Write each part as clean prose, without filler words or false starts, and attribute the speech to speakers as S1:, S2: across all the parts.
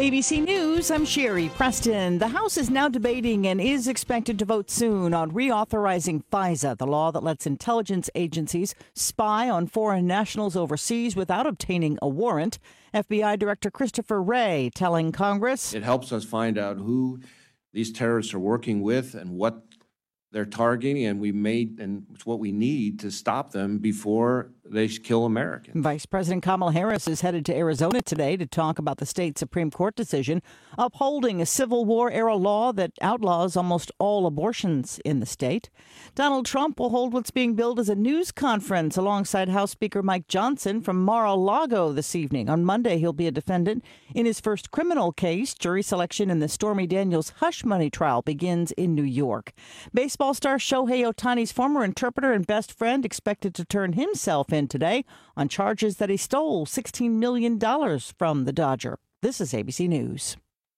S1: ABC News, I'm Sherry Preston. The House is now debating and is expected to vote soon on reauthorizing FISA, the law that lets intelligence agencies spy on foreign nationals overseas without obtaining a warrant. FBI Director Christopher Wray telling Congress,
S2: it helps us find out who these terrorists are working with and what they're targeting, and it's what we need to stop them before they kill Americans.
S1: Vice President Kamala Harris is headed to Arizona today to talk about the state Supreme Court decision upholding a Civil War-era law that outlaws almost all abortions in the state. Donald Trump will hold what's being billed as a news conference alongside House Speaker Mike Johnson from Mar-a-Lago this evening. On Monday, he'll be a defendant in his first criminal case. Jury selection in the Stormy Daniels hush money trial begins in New York. Baseball star Shohei Ohtani's former interpreter and best friend expected to turn himself in today on charges that he stole $16 million from the Dodger. This is ABC News.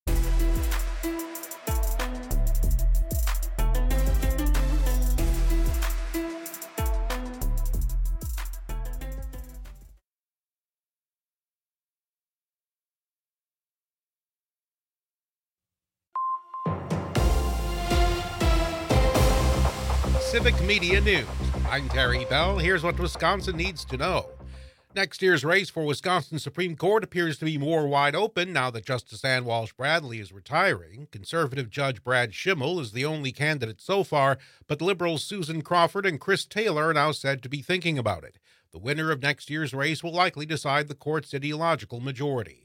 S3: Civic Media News. I'm Terry Bell. Here's what Wisconsin needs to know. Next year's race for Wisconsin Supreme Court appears to be more wide open now that Justice Ann Walsh Bradley is retiring. Conservative Judge Brad Schimmel is the only candidate so far, but liberals Susan Crawford and Chris Taylor are now said to be thinking about it. The winner of next year's race will likely decide the court's ideological majority.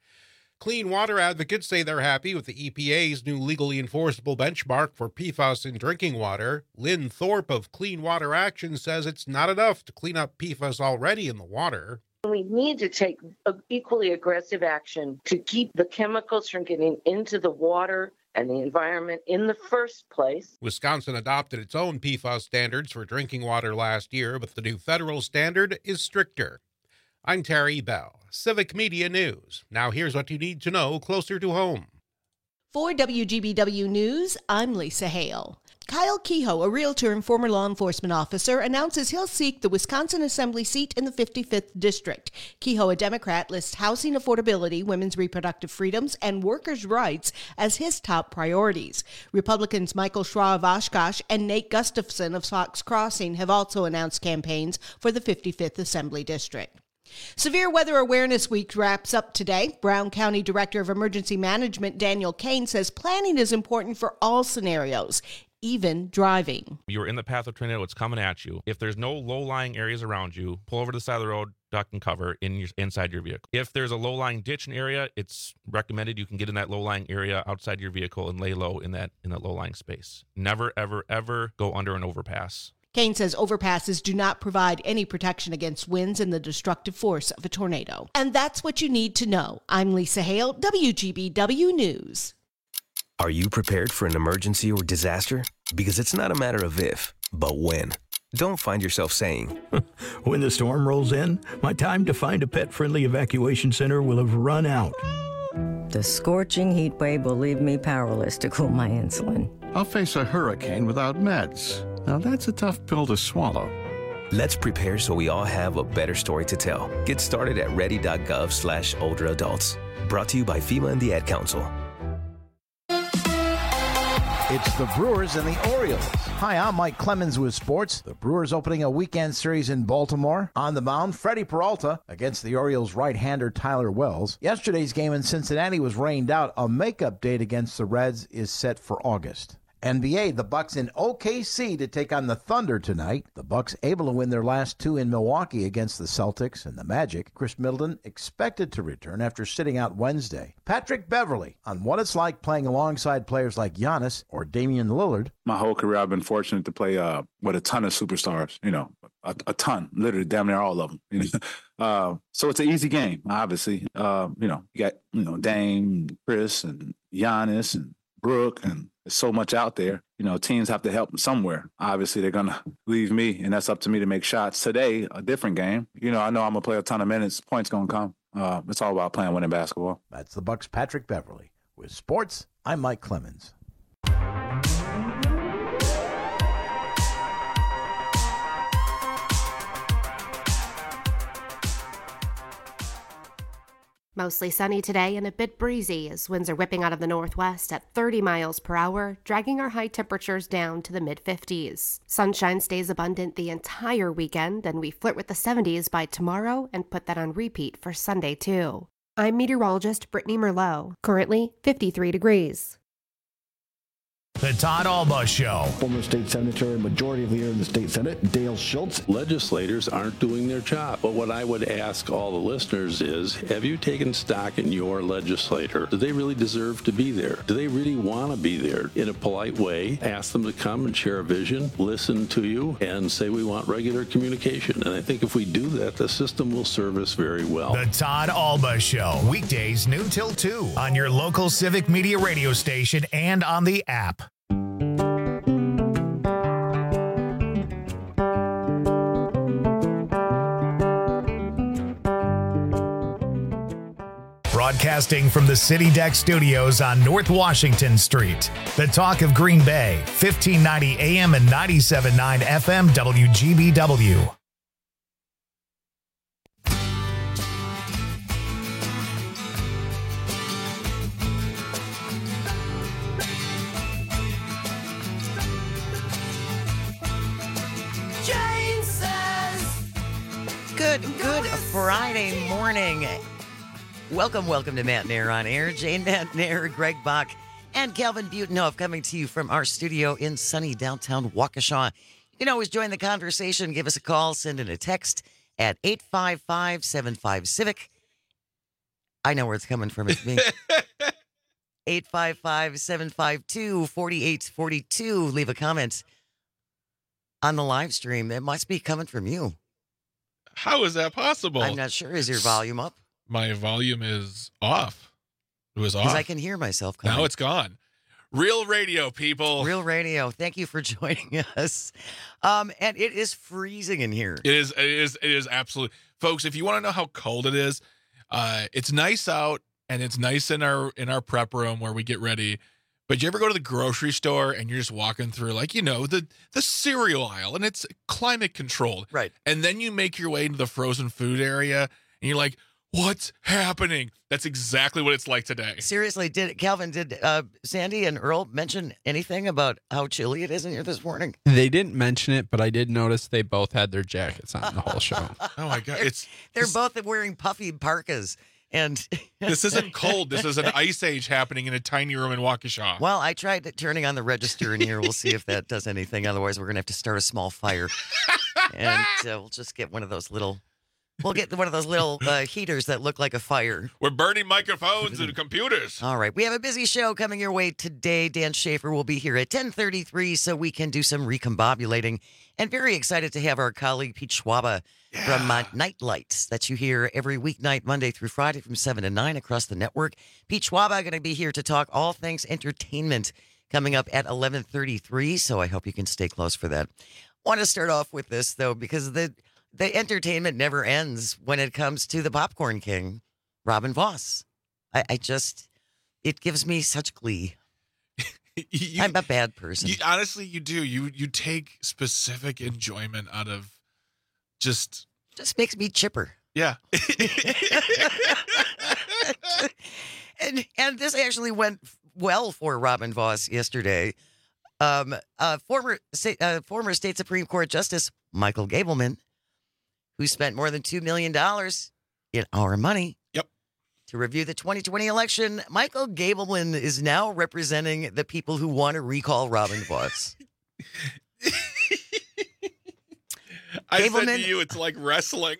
S3: Clean water advocates say they're happy with the EPA's new legally enforceable benchmark for PFAS in drinking water. Lynn Thorpe of Clean Water Action says it's not enough to clean up PFAS already in the water.
S4: We need to take equally aggressive action to keep the chemicals from getting into the water and the environment in the first place.
S3: Wisconsin adopted its own PFAS standards for drinking water last year, but the new federal standard is stricter. I'm Terry Bell, Civic Media News. Now here's what you need to know closer to home.
S5: For WGBW News, I'm Lisa Hale. Kyle Kehoe, a realtor and former law enforcement officer, announces he'll seek the Wisconsin Assembly seat in the 55th District. Kehoe, a Democrat, lists housing affordability, women's reproductive freedoms, and workers' rights as his top priorities. Republicans Michael Schra of Oshkosh and Nate Gustafson of Fox Crossing have also announced campaigns for the 55th Assembly District. Severe Weather Awareness Week wraps up today. Brown County Director of Emergency Management Daniel Kane says planning is important for all scenarios, even driving.
S6: You're in the path of tornado, it's coming at you. If there's no low-lying areas around you, pull over to the side of the road, duck and cover inside your vehicle. If there's a low-lying ditch in area, it's recommended you can get in that low-lying area outside your vehicle and lay low in that low-lying space. Never, ever, ever go under an overpass.
S5: Kane says overpasses do not provide any protection against winds and the destructive force of a tornado. And that's what you need to know. I'm Lisa Hale, WGBW News.
S7: Are you prepared for an emergency or disaster? Because it's not a matter of if, but when. Don't find yourself saying,
S8: when the storm rolls in, my time to find a pet-friendly evacuation center will have run out.
S9: The scorching heat wave will leave me powerless to cool my insulin.
S10: I'll face a hurricane without meds. Now that's a tough pill to swallow.
S7: Let's prepare so we all have a better story to tell. Get started at ready.gov/older adults. Brought to you by FEMA and the Ad Council.
S11: It's the Brewers and the Orioles. Hi, I'm Mike Clemens with sports. The Brewers opening a weekend series in Baltimore. On the mound, Freddie Peralta against the Orioles right-hander Tyler Wells. Yesterday's game in Cincinnati was rained out. A makeup date against the Reds is set for August. NBA, the Bucks in OKC to take on the Thunder tonight. The Bucks able to win their last two in Milwaukee against the Celtics and the Magic. Chris Middleton expected to return after sitting out Wednesday. Patrick Beverley on what it's like playing alongside players like Giannis or Damian Lillard.
S12: My whole career, I've been fortunate to play with a ton of superstars, a ton, literally damn near all of them. So it's an easy game, obviously. You got, Dame, Chris, and Giannis, and Brooke, and there's so much out there. Teams have to help them somewhere. Obviously, they're going to leave me, and that's up to me to make shots. Today, a different game. I know I'm going to play a ton of minutes. Points going to come. It's all about playing winning basketball.
S11: That's the Bucks' Patrick Beverley. With sports, I'm Mike Clemens.
S13: Mostly sunny today and a bit breezy as winds are whipping out of the northwest at 30 miles per hour, dragging our high temperatures down to the mid-50s. Sunshine stays abundant the entire weekend, and we flirt with the 70s by tomorrow and put that on repeat for Sunday, too. I'm meteorologist Brittany Merlot. Currently 53 degrees.
S14: The Todd Alba Show.
S15: Former state senator and majority leader in the state senate, Dale Schultz.
S16: Legislators aren't doing their job. But what I would ask all the listeners is, have you taken stock in your legislator? Do they really deserve to be there? Do they really want to be there? In a polite way, ask them to come and share a vision, listen to you, and say we want regular communication. And I think if we do that, the system will serve us very well.
S14: The Todd Alba Show. Weekdays noon till 2 on your local Civic Media radio station and on the app. Broadcasting from the City Deck Studios on North Washington Street. The talk of Green Bay, 1590 AM and 97.9 FM WGBW.
S17: Good Friday morning. Welcome to Matt Nair on Air. Jane Matt Nair, Greg Bach, and Calvin Butenhoff coming to you from our studio in sunny downtown Waukesha. You can always join the conversation. Give us a call. Send in a text at 855-75-CIVIC. I know where it's coming from. It's me. 855-752-4842. Leave a comment on the live stream. It must be coming from you.
S18: How is that possible?
S17: I'm not sure. Is your volume up?
S18: My volume is off. It was off.
S17: Because I can hear myself coming.
S18: Now it's gone. Real radio, people.
S17: Real radio. Thank you for joining us. And it is freezing in here.
S18: It is absolutely. Folks, if you want to know how cold it is, it's nice out and it's nice in our prep room where we get ready. But you ever go to the grocery store and you're just walking through, like, you know, the cereal aisle, and it's climate controlled.
S17: Right.
S18: And then you make your way into the frozen food area and you're like, what's happening? That's exactly what it's like today.
S17: Seriously, did Sandy and Earl mention anything about how chilly it is in here this morning?
S19: They didn't mention it, but I did notice they both had their jackets on the whole show.
S18: Oh my God.
S17: They're both wearing puffy parkas. And
S18: this isn't cold. This is an ice age happening in a tiny room in Waukesha.
S17: Well, I tried turning on the register in here. We'll see if that does anything. Otherwise, we're going to have to start a small fire. And we'll just get one of those little... We'll get one of those little heaters that look like a fire.
S18: We're burning microphones and computers.
S17: All right. We have a busy show coming your way today. Dan Schaefer will be here at 10:33 so we can do some recombobulating. And very excited to have our colleague Pete Schwaba from Nightlights that you hear every weeknight, Monday through Friday from 7 to 9 across the network. Pete Schwaba going to be here to talk all things entertainment coming up at 11:33. So I hope you can stay close for that. Want to start off with this, though, because the entertainment never ends when it comes to the Popcorn King, Robin Voss. It gives me such glee. I'm a bad person.
S18: Honestly, you do. You take specific enjoyment out of just
S17: makes me chipper.
S18: Yeah.
S17: and this actually went well for Robin Voss yesterday. Former state Supreme Court Justice Michael Gableman, who spent more than $2 million in our money to review the 2020 election. Michael Gableman is now representing the people who want to recall Robin Voss.
S18: I said to you, it's like wrestling.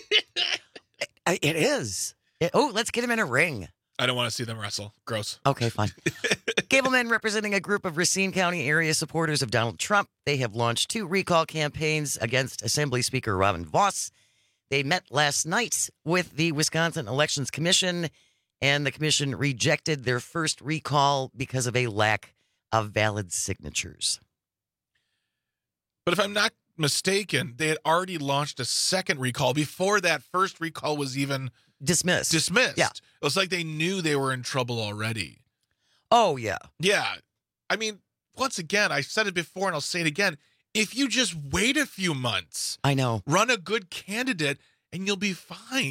S17: It is. Let's get him in a ring.
S18: I don't want to see them wrestle. Gross.
S17: Okay, fine. Gableman representing a group of Racine County area supporters of Donald Trump. They have launched 2 recall campaigns against Assembly Speaker Robin Voss. They met last night with the Wisconsin Elections Commission, and the commission rejected their first recall because of a lack of valid signatures.
S18: But if I'm not mistaken, they had already launched a second recall before that first recall was even
S17: dismissed.
S18: Yeah. It was like they knew they were in trouble already.
S17: Oh, yeah.
S18: Yeah. I mean, once again, I said it before and I'll say it again. If you just wait a few months,
S17: I know,
S18: run a good candidate and you'll be fine.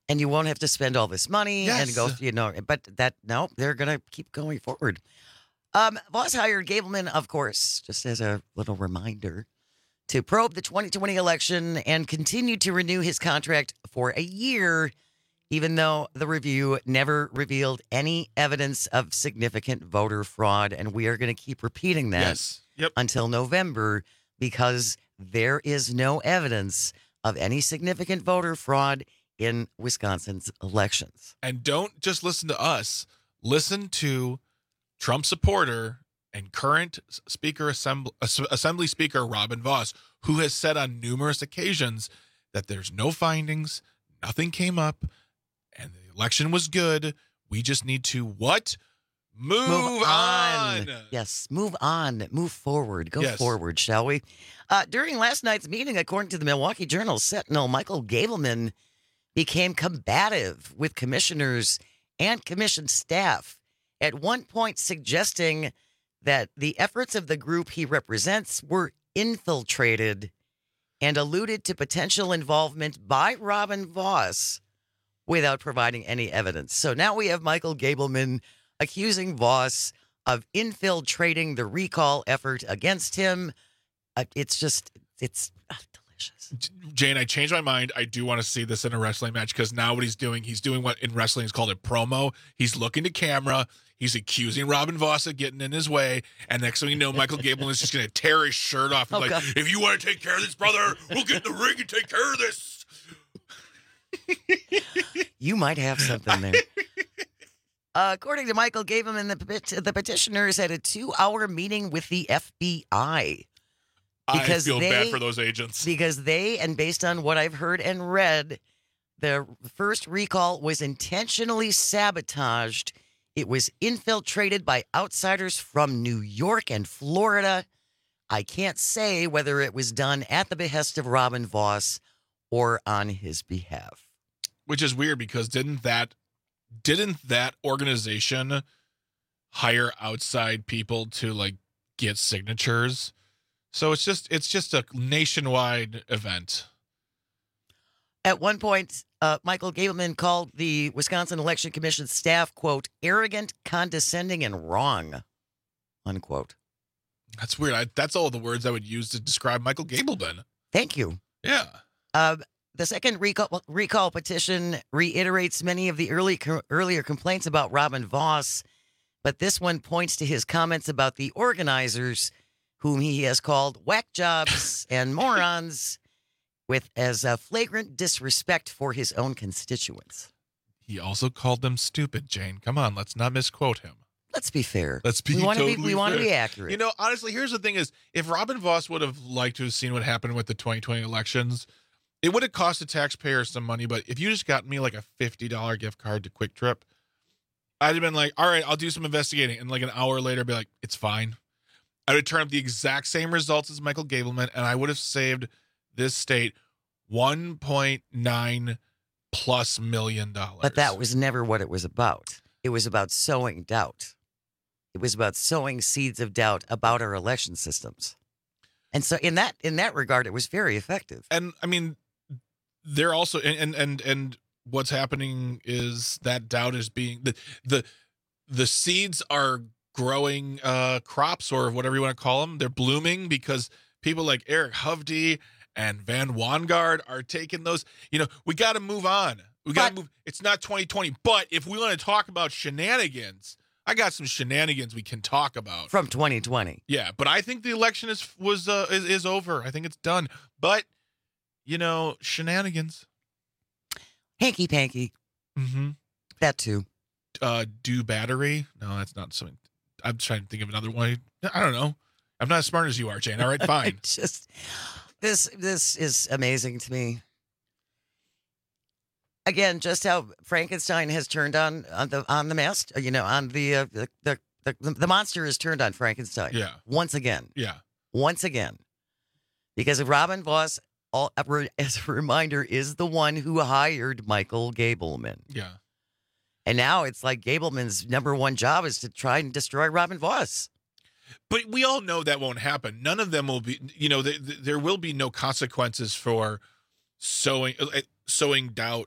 S17: And you won't have to spend all this money
S18: Yes.
S17: and go, but they're going to keep going forward. Voss hired Gableman, of course, just as a little reminder, to probe the 2020 election and continue to renew his contract for a year, even though the review never revealed any evidence of significant voter fraud. And we are going to keep repeating that until November, because there is no evidence of any significant voter fraud in Wisconsin's elections.
S18: And don't just listen to us. Listen to Trump supporter and current Assembly Speaker Robin Voss, who has said on numerous occasions that there's no findings, nothing came up, and the election was good. We just need to what? Move on.
S17: Yes, move on. Move forward. Go
S18: Yes.
S17: forward, shall we? During last night's meeting, according to the Milwaukee Journal Sentinel, Michael Gableman became combative with commissioners and commission staff, at one point suggesting that the efforts of the group he represents were infiltrated, and alluded to potential involvement by Robin Voss without providing any evidence. So now we have Michael Gableman accusing Voss of infiltrating the recall effort against him. It's delicious.
S18: Jane, I changed my mind. I do want to see this in a wrestling match, because now what he's doing what in wrestling is called a promo. He's looking to camera. He's accusing Robin Voss of getting in his way. And next thing you know, Michael Gableman is just going to tear his shirt off. And
S17: God.
S18: if you want to take care of this, brother, we'll get in the ring and take care of this.
S17: You might have something there. According to Michael Gableman, the petitioners had a 2-hour meeting with the FBI.
S18: I feel bad for those agents.
S17: Because and based on what I've heard and read, the first recall was intentionally sabotaged. It was infiltrated by outsiders from New York and Florida. I can't say whether it was done at the behest of Robin Voss or on his behalf.
S18: Which is weird, because didn't that organization hire outside people to get signatures? So it's just a nationwide event.
S17: At one point, Michael Gableman called the Wisconsin Election Commission staff, quote, arrogant, condescending, and wrong, unquote.
S18: That's weird. That's all the words I would use to describe Michael Gableman.
S17: Thank you.
S18: Yeah.
S17: The second recall petition reiterates many of the earlier complaints about Robin Voss, but this one points to his comments about the organizers, whom he has called whack jobs and morons, as a flagrant disrespect for his own constituents.
S18: He also called them stupid, Jane. Come on, let's not misquote him.
S17: Let's be fair.
S18: Let's be
S17: we want
S18: fair.
S17: to be accurate.
S18: Honestly, here's the thing is, if Robin Voss would have liked to have seen what happened with the 2020 elections, it would have cost the taxpayers some money, but if you just got me a $50 gift card to Quick Trip, I'd have been like, all right, I'll do some investigating. And an hour later, be like, it's fine. I would turn up the exact same results as Michael Gableman, and I would have saved this state $1.9+ million.
S17: But that was never what it was about. It was about sowing doubt. It was about sowing seeds of doubt about our election systems. And so in that regard, it was very effective.
S18: And I mean, they're also and what's happening is that doubt is being the seeds are growing crops, or whatever you want to call them. They're blooming because people like Eric Hovde and Van Wangard are taking those. We got to move on. We got to move. It's not 2020, but if we want to talk about shenanigans, I got some shenanigans we can talk about
S17: from 2020.
S18: Yeah, but I think the election is over. I think it's done. But shenanigans,
S17: hanky panky.
S18: Mm-hmm.
S17: That too.
S18: Do battery? No, that's not something. I'm trying to think of another one. I don't know. I'm not as smart as you are, Jane. All right, fine.
S17: This is amazing to me. Again, just how Frankenstein has turned on the master. The monster has turned on Frankenstein.
S18: Yeah.
S17: Once again.
S18: Yeah.
S17: Once again, because Robin Voss, as a reminder, is the one who hired Michael Gableman.
S18: Yeah.
S17: And now it's like Gableman's number one job is to try and destroy Robin Voss.
S18: But we all know that won't happen. None of them will be, there will be no consequences for sowing doubt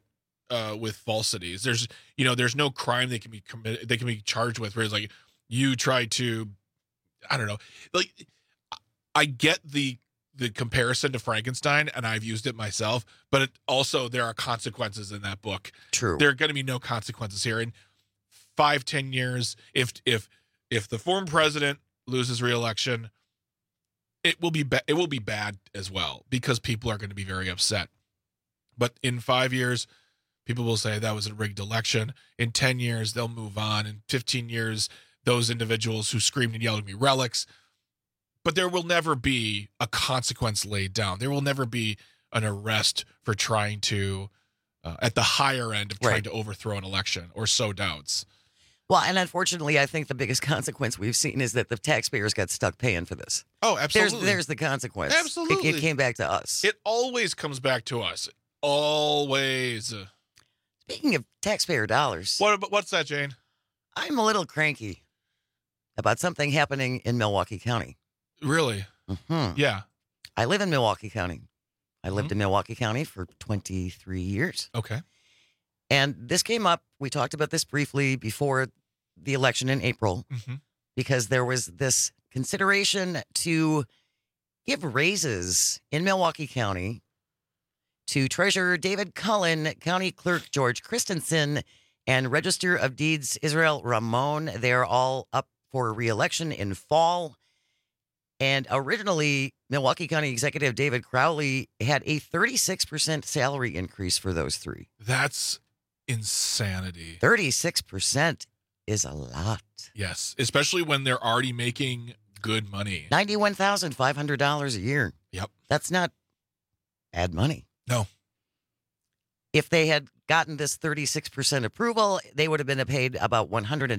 S18: with falsities. There's no crime they can be committed. They can be charged with. Where it's like you try to, I don't know. Like I get the comparison to Frankenstein, and I've used it myself. But also there are consequences in that book.
S17: True.
S18: There are going to be no consequences here in 5-10 years. If the former president loses re-election, it will be bad as well, because people are going to be very upset. But in 5 years, people will say that was a rigged election. In 10 years, they'll move on. In 15 years, those individuals who screamed and yelled at me relics. But there will never be a consequence laid down. There will never be an arrest for trying to, at the higher end of trying to overthrow an election or sow doubts.
S17: Well, and unfortunately, I think the biggest consequence we've seen is that the taxpayers got stuck paying for this.
S18: Oh, absolutely.
S17: There's the consequence.
S18: Absolutely.
S17: It came back to us.
S18: It always comes back to us. Always.
S17: Speaking of taxpayer dollars.
S18: What's that, Jane?
S17: I'm a little cranky about something happening in Milwaukee County.
S18: Really?
S17: Mm-hmm.
S18: Yeah.
S17: I live in Milwaukee County. I lived in Milwaukee County for 23 years.
S18: Okay.
S17: And this came up. We talked about this briefly before the election in April, because there was this consideration to give raises in Milwaukee County to Treasurer David Cullen, County Clerk George Christensen, and Register of Deeds Israel Ramon. They're all up for re-election in fall. And originally, Milwaukee County Executive David Crowley had a 36% salary increase for those three.
S18: That's insanity.
S17: 36% is a lot.
S18: Yes, especially when they're already making good money.
S17: $91,500 a year.
S18: Yep.
S17: That's not bad money.
S18: No.
S17: If they had gotten this 36% approval, they would have been paid about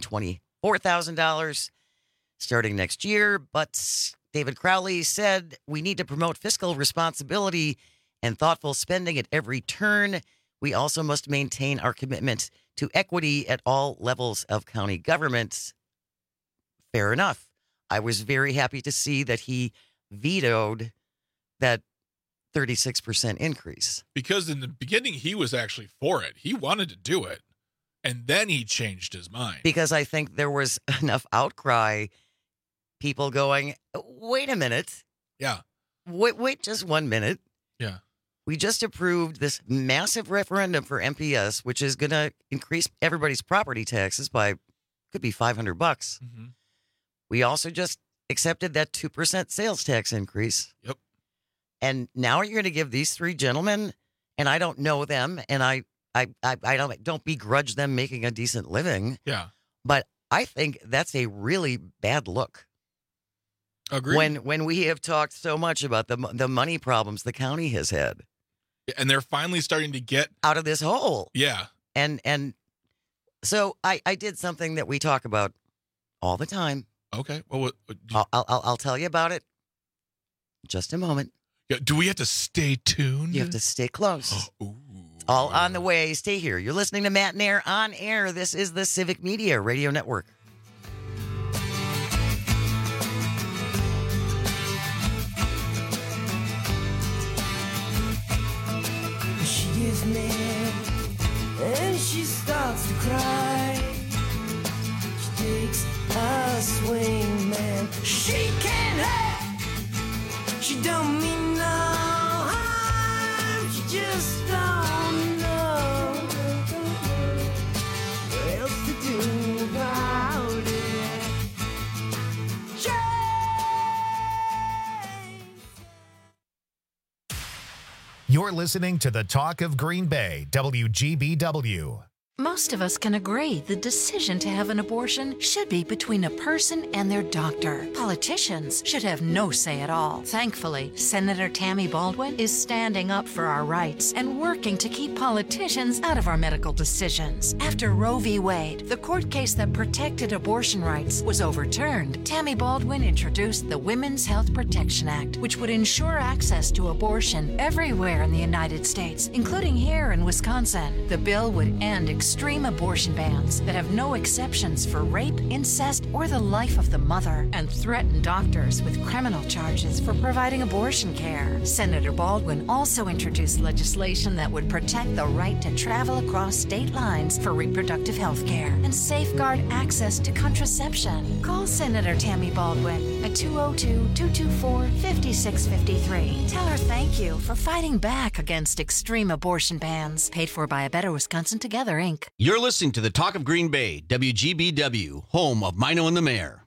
S17: $124,000 starting next year. But David Crowley said we need to promote fiscal responsibility and thoughtful spending at every turn. We also must maintain our commitment to equity at all levels of county government. Fair enough. I was very happy to see that he vetoed that 36% increase.
S18: Because in the beginning, he was actually for it. He wanted to do it. And then he changed his mind.
S17: Because I think there was enough outcry, people going, wait a minute.
S18: Yeah.
S17: Wait just 1 minute.
S18: Yeah.
S17: We just approved this massive referendum for MPS, which is going to increase everybody's property taxes by, could be $500. We also just accepted that 2% sales tax increase.
S18: Yep.
S17: And now you're going to give these three gentlemen, and I don't know them, and I don't begrudge them making a decent living.
S18: Yeah.
S17: But I think that's a really bad look.
S18: Agreed.
S17: When we have talked so much about the money problems the county has had.
S18: And they're finally starting to get
S17: out of this hole.
S18: Yeah.
S17: And so I did something that we talk about all the time.
S18: Okay. Well,
S17: I'll tell you about it in just a moment.
S18: Yeah. Do we have to stay tuned?
S17: You have to stay close. All on the way. Stay here. You're listening to Matt and Air on air. This is the Civic Media Radio Network.
S20: She gets mad and she starts to cry. She takes a swing, man. She can't hurt. She don't mean no harm. She just don't know what else to do about it.
S14: You're listening to the Talk of Green Bay, WGBW.
S21: Most of us can agree the decision to have an abortion should be between a person and their doctor. Politicians should have no say at all. Thankfully, Senator Tammy Baldwin is standing up for our rights and working to keep politicians out of our medical decisions. After Roe v. Wade, the court case that protected abortion rights, was overturned, Tammy Baldwin introduced the Women's Health Protection Act, which would ensure access to abortion everywhere in the United States, including here in Wisconsin. The bill would end extreme abortion bans that have no exceptions for rape, incest, or the life of the mother, and threaten doctors with criminal charges for providing abortion care. Senator Baldwin also introduced legislation that would protect the right to travel across state lines for reproductive health care and safeguard access to contraception. Call Senator Tammy Baldwin at 202-224-5653. Tell her thank you for fighting back against extreme abortion bans. Paid for by A Better Wisconsin Together, Inc.
S2: You're listening to the Talk of Green Bay, WGBW, home of Mino and the Mayor.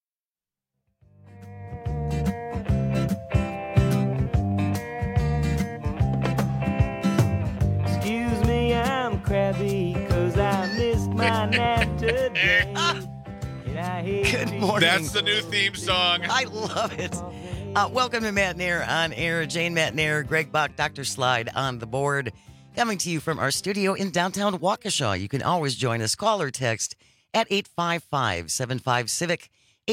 S20: Excuse me, I'm crabby because I missed my nap today.
S17: Good morning.
S18: That's the new theme song.
S17: I love it. Welcome to Matt Nair on air. Jane Matt Nair, Greg Bach, Dr. Slide on the board. Coming to you from our studio in downtown Waukesha. You can always join us. Call or text at 855-75-CIVIC,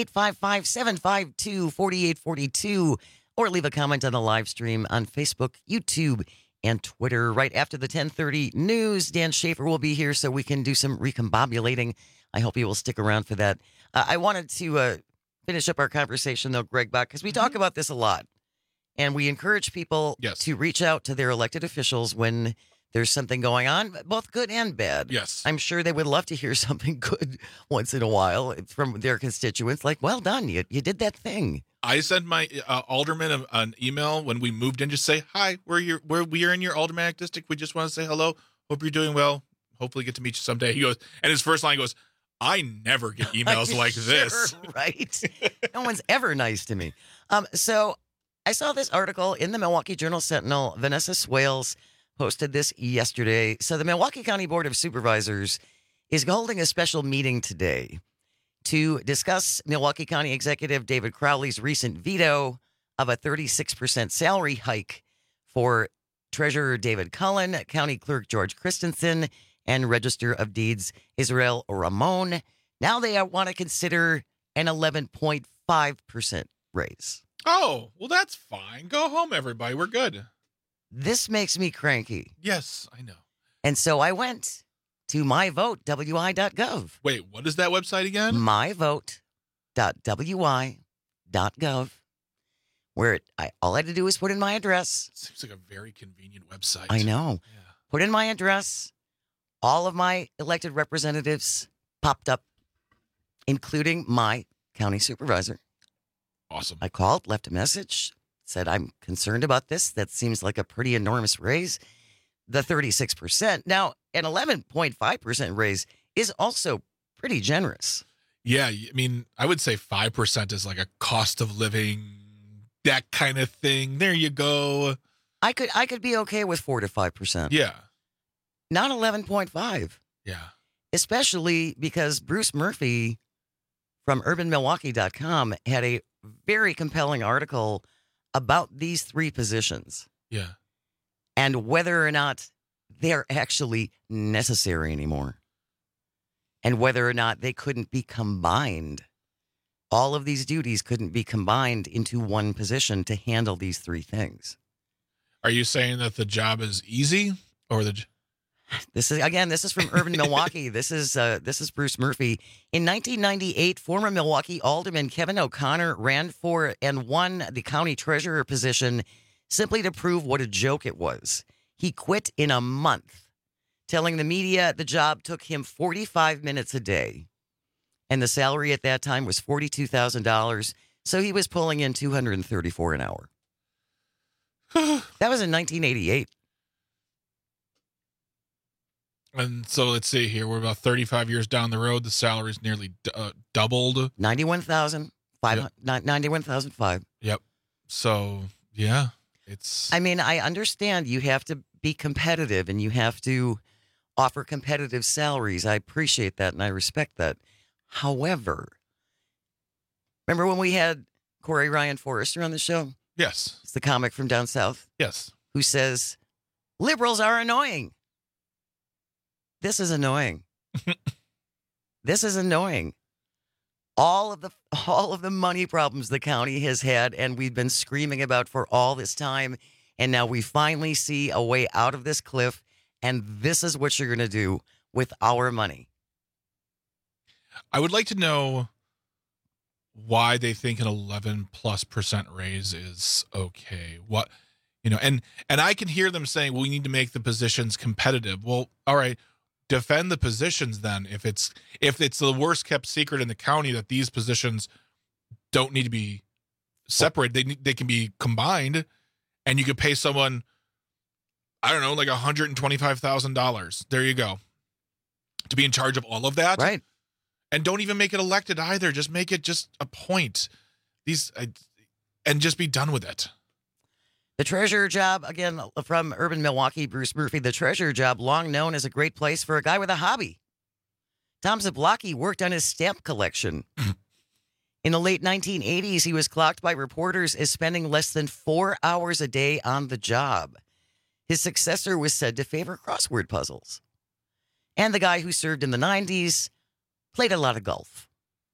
S17: 855-752-4842, or leave a comment on the live stream on Facebook, YouTube, and Twitter. Right after the 10:30 news, Dan Schaefer will be here so we can do some recombobulating. I hope you will stick around for that. I wanted to finish up our conversation, though, Greg Bach, because we talk about this a lot. And we encourage people to reach out to their elected officials when there's something going on, both good and bad.
S18: Yes.
S17: I'm sure they would love to hear something good once in a while from their constituents. Like, well done, you did that thing.
S18: I sent my alderman an email when we moved in, just say, hi, we are in your aldermanic district. We just want to say hello. Hope you're doing well. Hopefully get to meet you someday. He goes, and his first line goes, I never get emails like this.
S17: Right? No one's ever nice to me. So I saw this article in the Milwaukee Journal-Sentinel. Vanessa Swales posted this yesterday. So the Milwaukee County Board of Supervisors is holding a special meeting today to discuss Milwaukee County Executive David Crowley's recent veto of a 36% salary hike for Treasurer David Cullen, County Clerk George Christensen, and Register of Deeds Israel Ramon. Now they want to consider an 11.5% raise.
S18: Oh, well, that's fine. Go home, everybody. We're good.
S17: This makes me cranky.
S18: Yes, I know.
S17: And so I went to myvote.wi.gov.
S18: Wait, what is that website again?
S17: myvote.wi.gov, where all I had to do was put in my address.
S18: Seems like a very convenient website.
S17: I know. Yeah. Put in my address. All of my elected representatives popped up, including my county supervisor.
S18: Awesome.
S17: I called, left a message, said, I'm concerned about this. That seems like a pretty enormous raise. The 36%. Now, an 11.5% raise is also pretty generous.
S18: Yeah, I mean, I would say 5% is like a cost of living, that kind of thing. There you go.
S17: I could be okay with 4 to 5%.
S18: Yeah.
S17: Not 11.5.
S18: Yeah.
S17: Especially because Bruce Murphy from urbanmilwaukee.com had a very compelling article about these three positions.
S18: Yeah.
S17: And whether or not they're actually necessary anymore. And whether or not they couldn't be combined. All of these duties couldn't be combined into one position to handle these three things.
S18: Are you saying that the job is easy or
S17: This is from Urban Milwaukee. This is Bruce Murphy. In 1998, former Milwaukee Alderman Kevin O'Connor ran for and won the county treasurer position simply to prove what a joke it was. He quit in a month, telling the media the job took him 45 minutes a day. And the salary at that time was $42,000. So he was pulling in $234 an hour. That was in 1988.
S18: And so let's see here. We're about 35 years down the road. The salary's nearly doubled.
S17: $91,500.
S18: Yep. So, yeah,
S17: I mean, I understand you have to be competitive and you have to offer competitive salaries. I appreciate that and I respect that. However, remember when we had Corey Ryan Forrester on the show?
S18: Yes.
S17: It's the comic from down south.
S18: Yes.
S17: Who says, liberals are annoying. This is annoying. This is annoying. All of the money problems the county has had and we've been screaming about for all this time. And now we finally see a way out of this cliff. And this is what you're going to do with our money.
S18: I would like to know why they think an 11+% raise is okay. What, and I can hear them saying, well, we need to make the positions competitive. Well, all right, defend the positions then. If it's the worst kept secret in the county that these positions don't need to be separated, they can be combined, and you could pay someone, I don't know, like $125,000. There you go, to be in charge of all of that.
S17: Right.
S18: And don't even make it elected either. Just make it just a point. And just be done with it.
S17: The treasurer job, again, from Urban Milwaukee, Bruce Murphy, the treasurer job, long known as a great place for a guy with a hobby. Tom Zablocki worked on his stamp collection. In the late 1980s, he was clocked by reporters as spending less than 4 hours a day on the job. His successor was said to favor crossword puzzles. And the guy who served in the 90s played a lot of golf.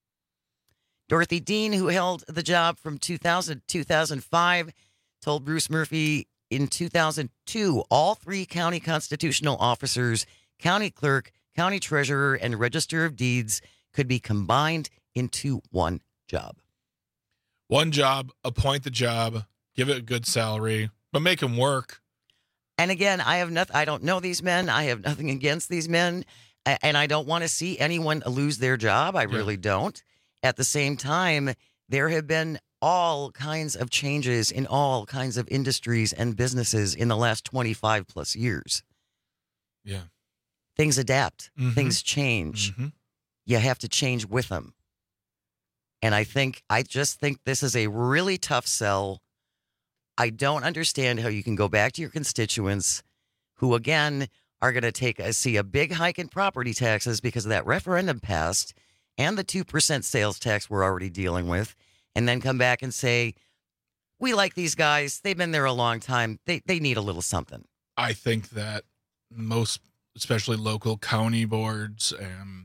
S17: Dorothy Dean, who held the job from 2000 to 2005, told Bruce Murphy in 2002, all three county constitutional officers, county clerk, county treasurer, and register of deeds could be combined into one job.
S18: One job, appoint the job, give it a good salary, but make them work.
S17: And again, I don't know these men. I have nothing against these men. And I don't want to see anyone lose their job. I really don't. At the same time, there have been all kinds of changes in all kinds of industries and businesses in the last 25 plus years.
S18: Yeah.
S17: Things adapt.
S18: Mm-hmm.
S17: Things change.
S18: Mm-hmm.
S17: You have to change with them. And I just think this is a really tough sell. I don't understand how you can go back to your constituents who, again, are going to see a big hike in property taxes because of that referendum passed and the 2% sales tax we're already dealing with, and then come back and say, we like these guys. They've been there a long time. They need a little something.
S18: I think that most, especially local county boards and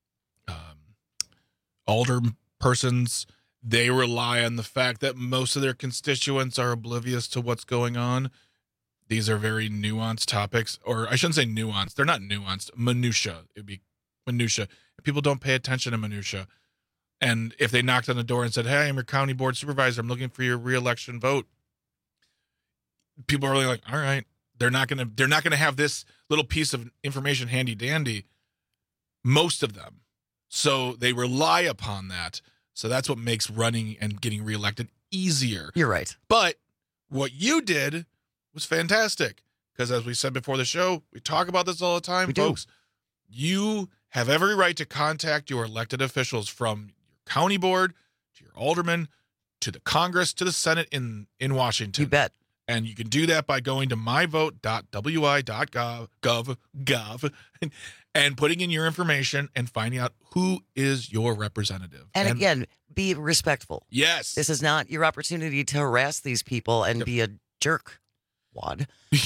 S18: alder persons, they rely on the fact that most of their constituents are oblivious to what's going on. These are very nuanced topics, or I shouldn't say nuanced. They're not nuanced. Minutia. It'd be minutia. People don't pay attention to minutia. And if they knocked on the door and said, hey, I'm your county board supervisor, I'm looking for your reelection vote, people are really like, all right. They're not gonna have this little piece of information handy dandy. Most of them. So they rely upon that. So that's what makes running and getting reelected easier.
S17: You're right.
S18: But what you did was fantastic, because as we said before the show, we talk about this all the time, folks. You have every right to contact your elected officials, from your county board to your alderman to the Congress to the Senate in Washington.
S17: You bet.
S18: And you can do that by going to myvote.wi.gov and putting in your information and finding out who is your representative.
S17: And again, be respectful.
S18: Yes.
S17: This is not your opportunity to harass these people and be a jerk. Wad.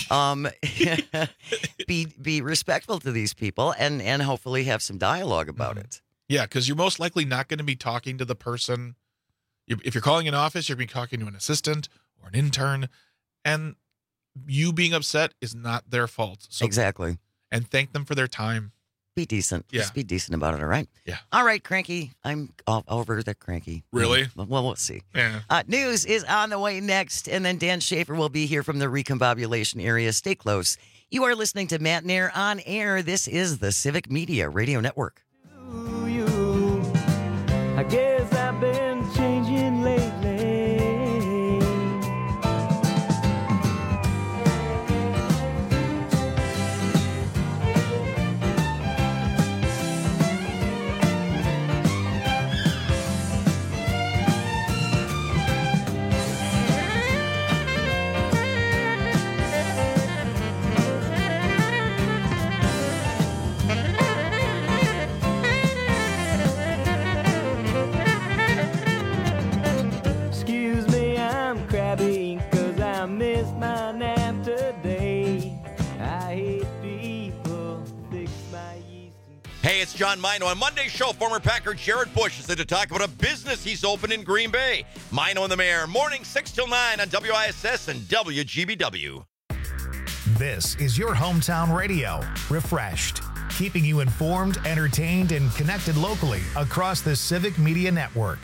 S17: Be respectful to these people and hopefully have some dialogue about it.
S18: Yeah, because you're most likely not going to be talking to the person. If you're calling an office, you're going to be talking to an assistant or an intern, and you being upset is not their fault. So,
S17: exactly.
S18: And thank them for their time.
S17: Be decent.
S18: Yeah.
S17: Just be decent about it, all right?
S18: Yeah.
S17: All right, Cranky. I'm over the Cranky.
S18: Really?
S17: Well, we'll see.
S18: Yeah.
S17: News is on the way next, and then Dan Schaefer will be here from the Recombobulation area. Stay close. You are listening to Matt Nair on air. This is the Civic Media Radio Network.
S20: I guess I've been changing lately.
S2: Hey, it's John Mino. On Monday's show, former Packer Jared Bush is there to talk about a business he's opened in Green Bay. Mino and the Mayor, morning 6 till 9 on WISS and WGBW.
S14: This is your hometown radio, refreshed. keeping you informed, entertained, and connected locally across the Civic Media Network.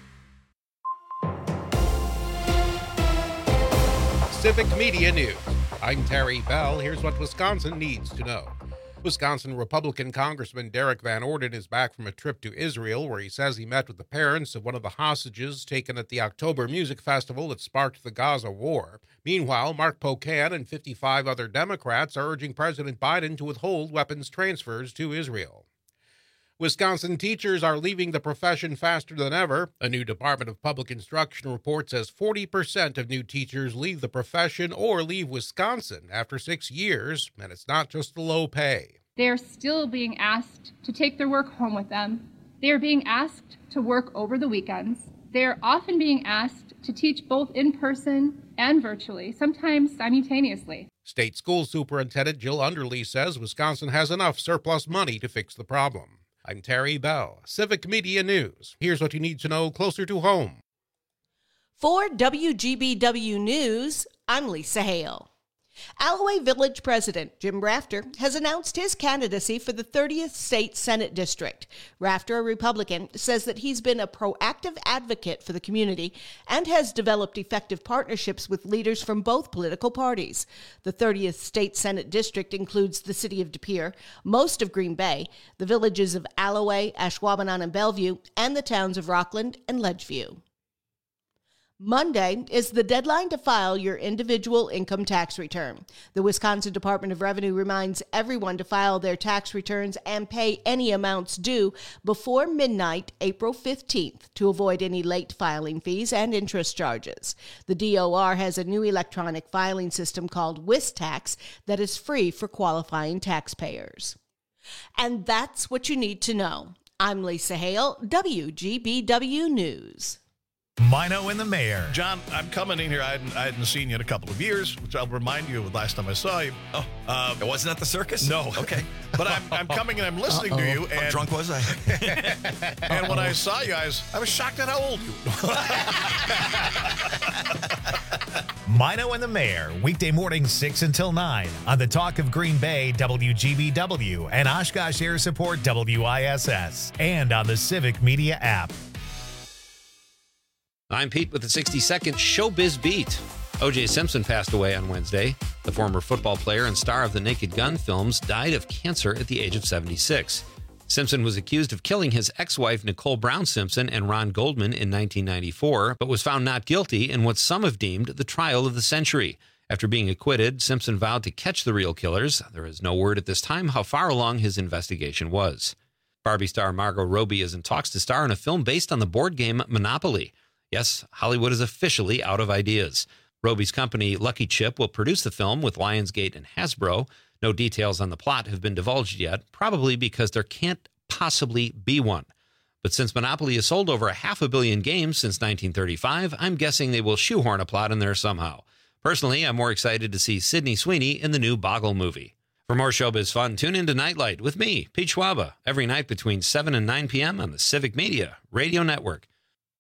S3: Civic Media News. I'm Terry Bell. Here's what Wisconsin needs to know. Wisconsin Republican Congressman Derek Van Orden is back from a trip to Israel, where he says he met with the parents of one of the hostages taken at the October Music Festival that sparked the Gaza war. Meanwhile, Mark Pocan and 55 other Democrats are urging President Biden to withhold weapons transfers to Israel. Wisconsin teachers are leaving the profession faster than ever. A new Department of Public Instruction report says 40% of new teachers leave the profession or leave Wisconsin after 6 years, and it's not just the low pay.
S1: They are still being asked to take their work home with them. They are being asked to work over the weekends. They are often being asked to teach both in person and virtually, sometimes simultaneously.
S3: State School Superintendent Jill Underly says Wisconsin has enough surplus money to fix the problem. I'm Terry Bell, Civic Media News. Here's what you need to know closer to home.
S5: For WGBW News, I'm Lisa Hale. Alloway Village President Jim Rafter has announced his candidacy for the 30th State Senate District. Rafter, a Republican, says that he's been a proactive advocate for the community and has developed effective partnerships with leaders from both political parties. The 30th State Senate District includes the city of De Pere, most of Green Bay, the villages of Alloway, Ashwaubenon, and Bellevue, and the towns of Rockland and Ledgeview. Monday is the deadline to file your individual income tax return. The Wisconsin Department of Revenue reminds everyone to file their tax returns and pay any amounts due before midnight, April 15th, to avoid any late filing fees and interest charges. The DOR has a new electronic filing system called WisTax that is free for qualifying taxpayers. And that's what you need to know. I'm Lisa Hale, WGBW News.
S22: Mino and the Mayor. John, I'm coming in here. I hadn't seen you in a couple of years, which I'll remind you of last time I saw you.
S2: It wasn't at the circus?
S22: No.
S2: Okay.
S22: But I'm coming and I'm listening to you. And
S2: how drunk was I?
S22: And when I saw you, I was shocked at how old you were.
S14: Mino and the Mayor, weekday mornings 6 until 9 on the Talk of Green Bay, WGBW, and Oshkosh Air Support, WISS, and on the Civic Media app.
S23: I'm Pete with the 60-second Showbiz Beat. O.J. Simpson passed away on Wednesday. The former football player and star of the Naked Gun films died of cancer at the age of 76. Simpson was accused of killing his ex-wife Nicole Brown Simpson and Ron Goldman in 1994, but was found not guilty in what some have deemed the trial of the century. After being acquitted, Simpson vowed to catch the real killers. There is no word at this time how far along his investigation was. Barbie star Margot Robbie is in talks to star in a film based on the board game Monopoly. Yes, Hollywood is officially out of ideas. Robbie's company, Lucky Chip, will produce the film with Lionsgate and Hasbro. No details on the plot have been divulged yet, probably because there can't possibly be one. But since Monopoly has sold over 500 million games since 1935, I'm guessing they will shoehorn a plot in there somehow. Personally, I'm more excited to see Sydney Sweeney in the new Boggle movie. For more showbiz fun, tune into Nightlight with me, Pete Schwaba, every night between 7 and 9 p.m. on the Civic Media Radio Network.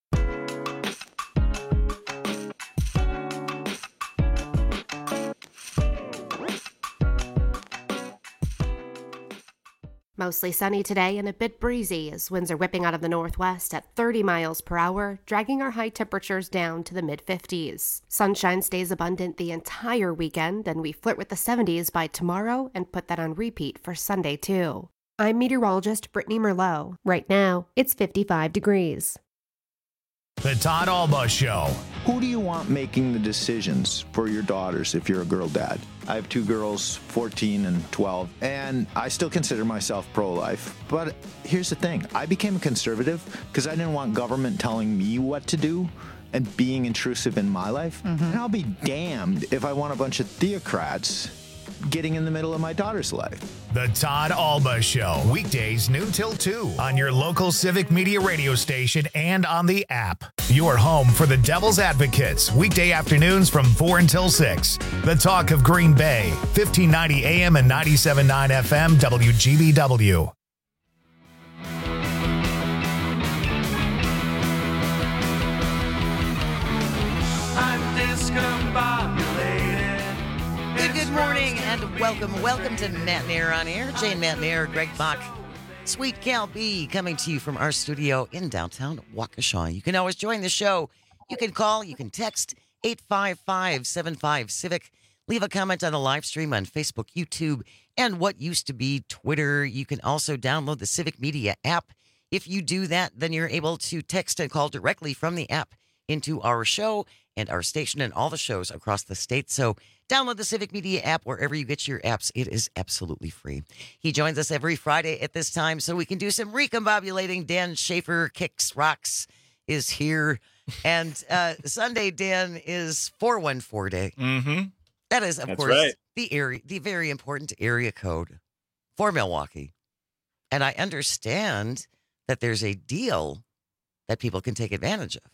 S13: Mostly sunny today and a bit breezy as winds are whipping out of the northwest at 30 miles per hour, dragging our high temperatures down to the mid-50s. Sunshine stays abundant the entire weekend, and we flirt with the 70s by tomorrow and put that on repeat for Sunday, too. I'm meteorologist Brittany Merlot. Right now, it's 55 degrees.
S14: The Todd Alba Show.
S24: Who do you want making the decisions for your daughters if you're a girl dad? I have two girls, 14 and 12, and I still consider myself pro-life. But here's the thing. I became a conservative because I didn't want government telling me what to do and being intrusive in my life. And I'll be damned if I want a bunch of theocrats getting in the middle of my daughter's life.
S14: The Todd Alba Show, weekdays noon till 2 on your local Civic Media radio station and on the app. Your home for the Devil's Advocates, weekday afternoons from 4 until 6. The Talk of Green Bay, 1590 AM and 97.9 FM, WGBW.
S20: I'm discombobulated.
S17: morning and welcome to Matt and Air on Air. Jane, Matt and Air, Greg Bach, Sweet Cal B, coming to you from our studio in downtown Waukesha. You can always join the show. You can call, you can text 855-75-CIVIC. Leave a comment on the live stream on Facebook, YouTube, and what used to be Twitter. You can also download the Civic Media app. If you do that, then you're able to text and call directly from the app into our show and our station and all the shows across the state. So download the Civic Media app wherever you get your apps. It is absolutely free. He joins us every Friday at this time so we can do some recombobulating. Dan Schaefer, Kicks Rocks, is here. And Sunday, Dan, is 414 day.
S18: Mm-hmm.
S17: That is, of course,
S4: right.
S17: the very important area code for Milwaukee. And I understand that there's a deal that people can take advantage of.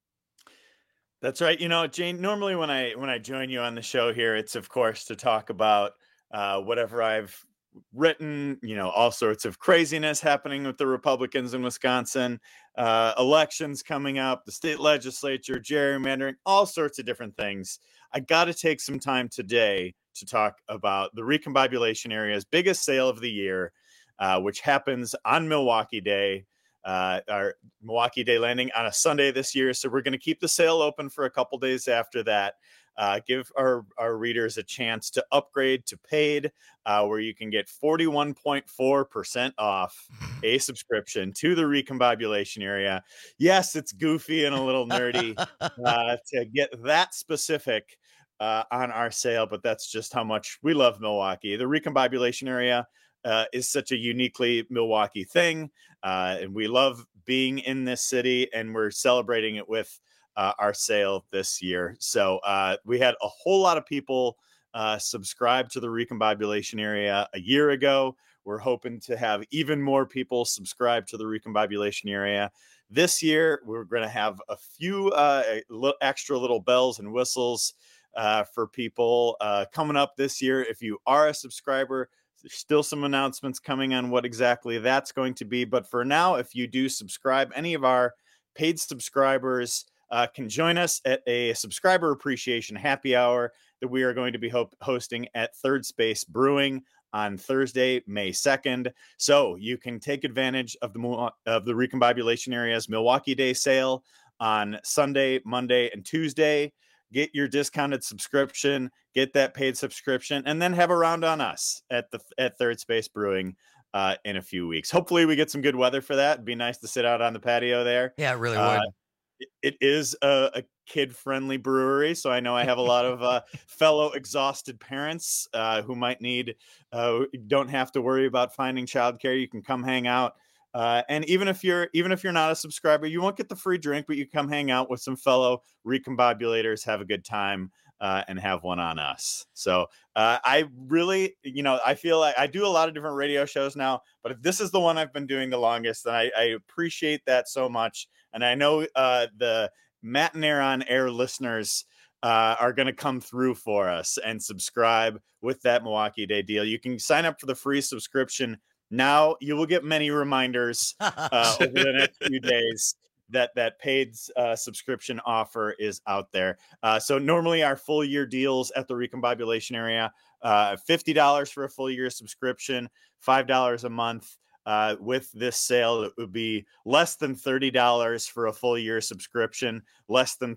S4: That's right. You know, Jane, normally when I join you on the show here, it's of course to talk about whatever I've written, you know, all sorts of craziness happening with the Republicans in Wisconsin, elections coming up, the state legislature, gerrymandering, all sorts of different things. I got to take some time today to talk about the Recombobulation Area's biggest sale of the year, which happens on Milwaukee Day. Our Milwaukee Day landing on a Sunday this year. So we're going to keep the sale open for a couple days after that. Give our readers a chance to upgrade to paid, where you can get 41.4% off a subscription to the Recombobulation Area. Yes, it's goofy and a little nerdy to get that specific on our sale, but that's just how much we love Milwaukee. The Recombobulation Area is such a uniquely Milwaukee thing. And we love being in this city, and we're celebrating it with our sale this year. So we had a whole lot of people subscribe to the Recombobulation Area a year ago. We're hoping to have even more people subscribe to the Recombobulation Area. This year, we're going to have a few extra little bells and whistles for people coming up this year. If you are a subscriber, there's still some announcements coming on what exactly that's going to be. But for now, if you do subscribe, any of our paid subscribers can join us at a subscriber appreciation happy hour that we are going to be hosting at Third Space Brewing on Thursday, May 2nd. So you can take advantage of the Recombobulation Area's Milwaukee Day sale on Sunday, Monday, and Tuesday. Get your discounted subscription, get that paid subscription, and then have a round on us at Third Space Brewing in a few weeks. Hopefully we get some good weather for that. It'd be nice to sit out on the patio there.
S17: Yeah, it really would.
S4: It is a kid-friendly brewery, so I know I have a lot of fellow exhausted parents who might don't have to worry about finding childcare. You can come hang out. And even if you're not a subscriber, you won't get the free drink, but you come hang out with some fellow recombobulators, have a good time, and have one on us. So I really, I feel like I do a lot of different radio shows now, but if this is the one I've been doing the longest, then I appreciate that so much. And I know the Matt and Air on Air listeners are going to come through for us and subscribe with that Milwaukee Day deal. You can sign up for the free subscription now. You will get many reminders over the next few days that paid subscription offer is out there. So normally our full year deals at the Recombobulation Area, $50 for a full year subscription, $5 a month. With this sale, it would be less than $30 for a full year subscription, less than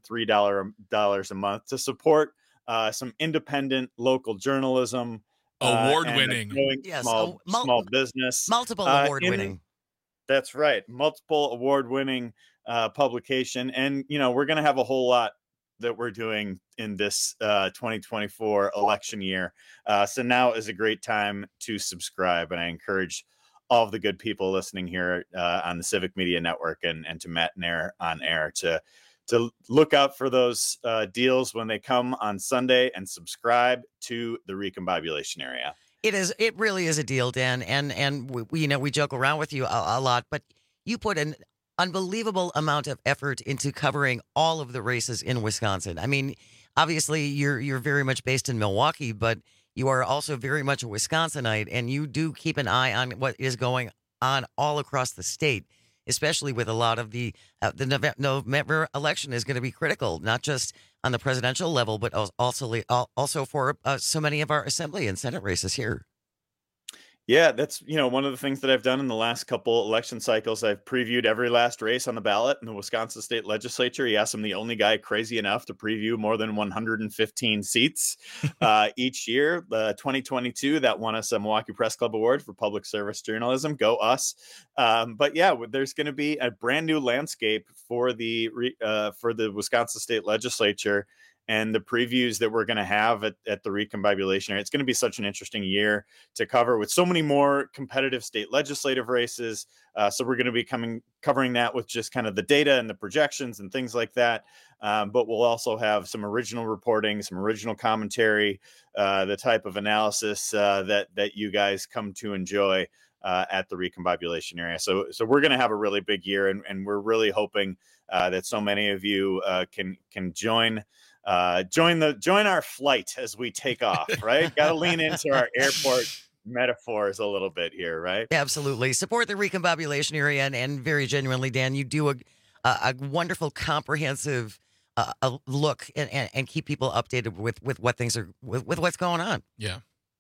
S4: $3 a month to support some independent local journalism.
S18: Award-winning.
S4: Small business.
S17: Multiple award-winning.
S4: That's right. Multiple award-winning publication. And, we're going to have a whole lot that we're doing in this 2024 election year. So now is a great time to subscribe. And I encourage all of the good people listening here on the Civic Media Network and to Matt and Air on Air to look out for those deals when they come on Sunday and subscribe to the Recombobulation Area.
S17: It really is a deal, Dan. And we joke around with you a lot, but you put an unbelievable amount of effort into covering all of the races in Wisconsin. I mean, obviously you're very much based in Milwaukee, but you are also very much a Wisconsinite, and you do keep an eye on what is going on all across the state, especially with a lot of the November election is going to be critical, not just on the presidential level, but also for so many of our Assembly and Senate races here.
S4: Yeah, that's, one of the things that I've done in the last couple election cycles. I've previewed every last race on the ballot in the Wisconsin State Legislature. Yes, I'm the only guy crazy enough to preview more than 115 seats each year. 2022, that won us a Milwaukee Press Club Award for public service journalism. Go us. But yeah, there's going to be a brand new landscape for the Wisconsin State Legislature. And the previews that we're going to have at the Recombobulation area. It's going to be such an interesting year to cover with so many more competitive state legislative races. So we're going to be covering that with just kind of the data and the projections and things like that. But we'll also have some original reporting, some original commentary, the type of analysis that you guys come to enjoy at the Recombobulation area. So we're going to have a really big year, and we're really hoping that so many of you can join our flight as we take off, right? Got to lean into our airport metaphors a little bit here, right?
S17: Absolutely. Support the Recombobulation area, and very genuinely, Dan, you do a wonderful, comprehensive look and keep people updated with what things are, with what's going on.
S18: Yeah.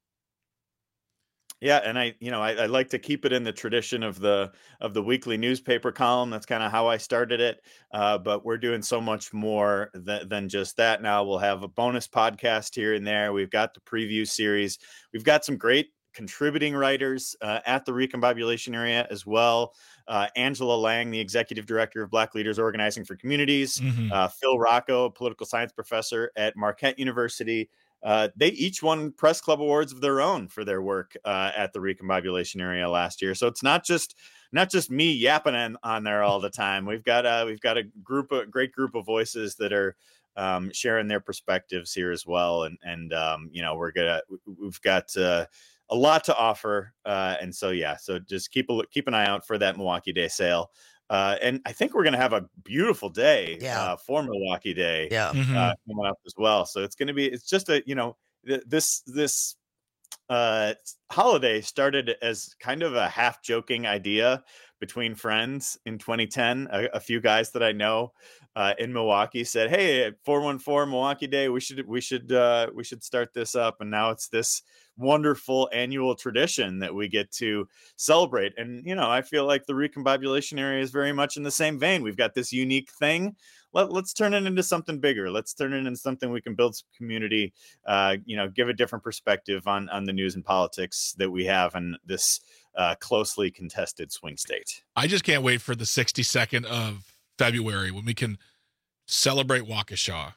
S4: Yeah, and I like to keep it in the tradition of the weekly newspaper column. That's kind of how I started it. But we're doing so much more than just that now. We'll have a bonus podcast here and there. We've got the preview series. We've got some great contributing writers at the Recombobulation area as well. Angela Lang, the executive director of Black Leaders Organizing for Communities. Phil Rocco, political science professor at Marquette University. They each won Press Club Awards of their own for their work at the Recombobulation area last year. So it's not just me yapping on there all the time. We've got a great group of voices that are sharing their perspectives here as well. And we've got a lot to offer. And so just keep an eye out for that Milwaukee Day sale. And I think we're going to have a beautiful day for Milwaukee Day coming up as well. So it's just this holiday started as kind of a half joking idea between friends in 2010. A few guys that I know in Milwaukee said, "Hey, at 414 Milwaukee Day, we should start this up." And now it's this wonderful annual tradition that we get to celebrate. And I feel like the Recombobulation area is very much in the same vein. We've got this unique thing. Let's turn it into something bigger. Let's turn it into something we can build some community, give a different perspective on the news and politics that we have in this closely contested swing state.
S18: I just can't wait for the 62nd of February when we can celebrate Waukesha.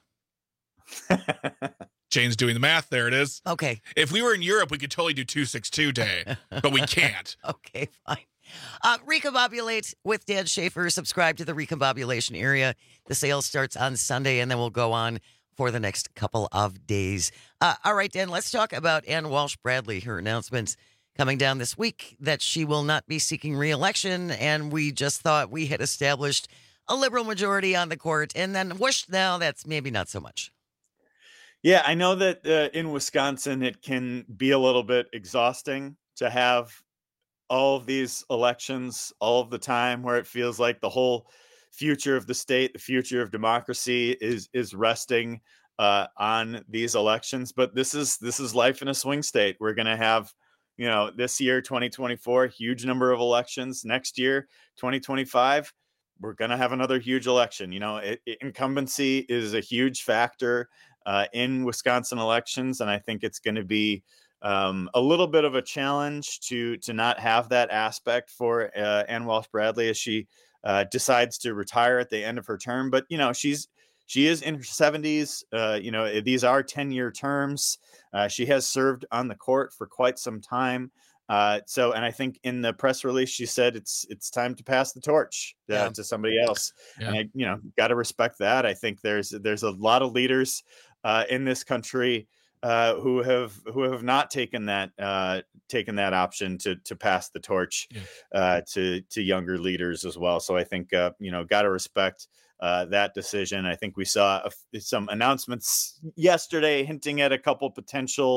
S18: Jane's doing the math. There it is.
S17: Okay.
S18: If we were in Europe, we could totally do 262 Day, but we can't.
S17: Okay, fine. Recombobulate with Dan Schaefer. Subscribe to the Recombobulation area. The sale starts on Sunday, and then we'll go on for the next couple of days. All right, Dan, let's talk about Ann Walsh Bradley. Her announcement coming down this week that she will not be seeking re-election, and we just thought we had established a liberal majority on the court, and then whoosh, now that's maybe not so much.
S4: Yeah, I know that in Wisconsin, it can be a little bit exhausting to have all of these elections all of the time, where it feels like the whole future of the state, the future of democracy is resting on these elections. But this is life in a swing state. We're going to have, this year, 2024, huge number of elections. Next year, 2025, we're going to have another huge election. Incumbency is a huge factor in Wisconsin elections. And I think it's going to be a little bit of a challenge to not have that aspect for Ann Walsh Bradley as she decides to retire at the end of her term. But, she is in her 70s. These are 10-year terms. She has served on the court for quite some time. And I think in the press release, she said it's time to pass the torch to somebody else. Yeah. And I, got to respect that. I think there's a lot of leaders in this country who have not taken that option to pass the torch to younger leaders as well. So I think got to respect that decision. I think we saw some announcements yesterday hinting at a couple potential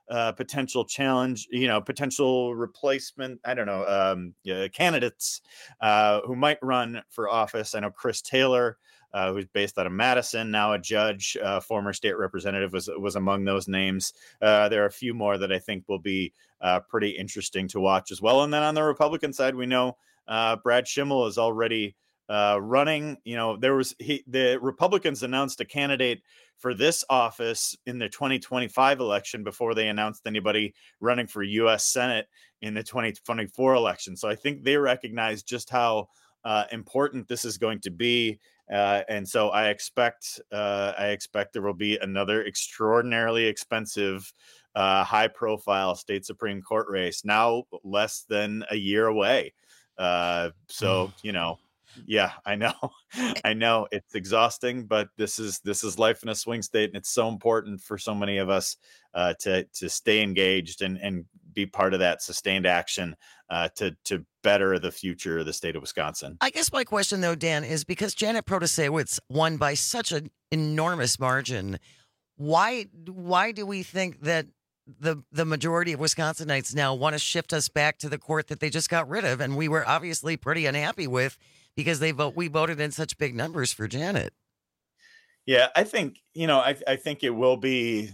S4: potential challenge, potential replacement, I don't know, candidates who might run for office. I know Chris Taylor, who's based out of Madison, now a judge, former state representative, was among those names. There are a few more that I think will be pretty interesting to watch as well. And then on the Republican side, we know Brad Schimmel is already running. The Republicans announced a candidate for this office in the 2025 election before they announced anybody running for U.S. Senate in the 2024 election. So I think they recognize just how important this is going to be. And so I expect there will be another extraordinarily expensive, high-profile state Supreme Court race now less than a year away. Yeah, I know it's exhausting, but this is life in a swing state, and it's so important for so many of us to stay engaged and be part of that sustained action to better the future of the state of Wisconsin.
S17: I guess my question, though, Dan, is because Janet Protasewicz won by such an enormous margin, why do we think that the majority of Wisconsinites now want to shift us back to the court that they just got rid of, and we were obviously pretty unhappy with because we voted in such big numbers for Janet?
S4: Yeah, I think I think it will be